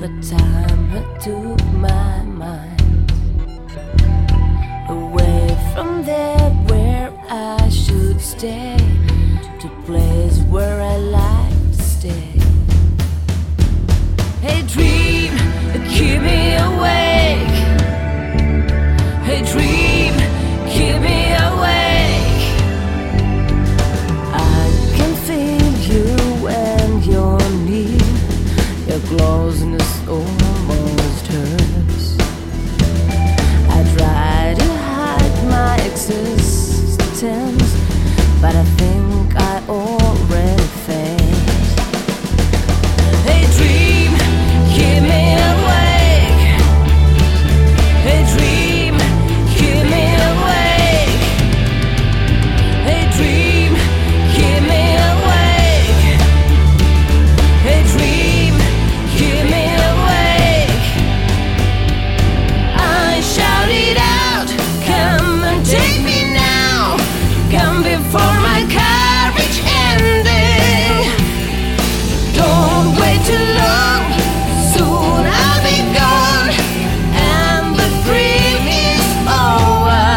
but time had took my mind away from there where I should stay, to place where I like to stay. Hey dream, keep me awake. Hey dream, keep me awake. I can feel you when you're near. Your closeness almost hurts. I try to hide my existence, but I think I already failed. Hey dream, keep me awake. Hey dream, keep me awake. Hey dream, keep me awake. Hey dream, keep me awake. I shout it out, come and take me now. Come before my courage ending. Don't wait too long, soon I'll be gone, and the dream is over.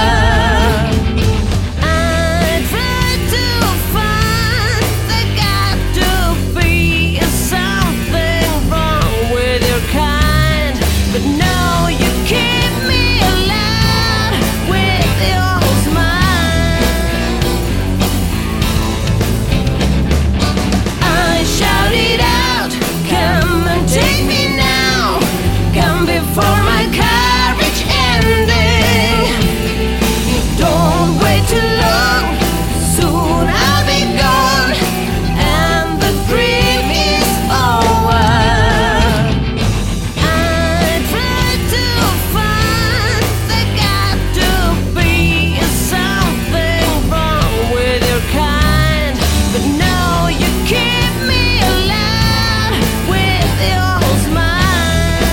I try to find there got to be something wrong with your kind, but no, you keep me alive with your smile. I shout it out, come and take me now. Come before my courage ending. Don't wait too long, soon I'll be gone, and the dream is over. I try to find there got to be something wrong with your kind, but no, you keep me alive with your smile.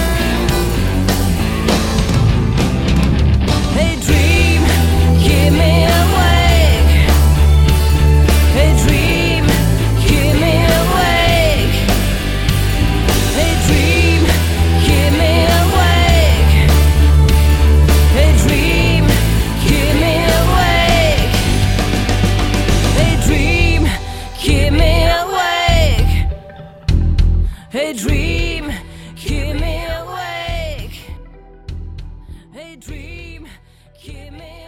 Hey dream, keep me awake. Hey dream, keep me awake. Hey dream, keep me awake. Hey dream, keep me awake. Hey dream, keep me awake. Hey dream, keep me awake. Hey dream, keep me awake.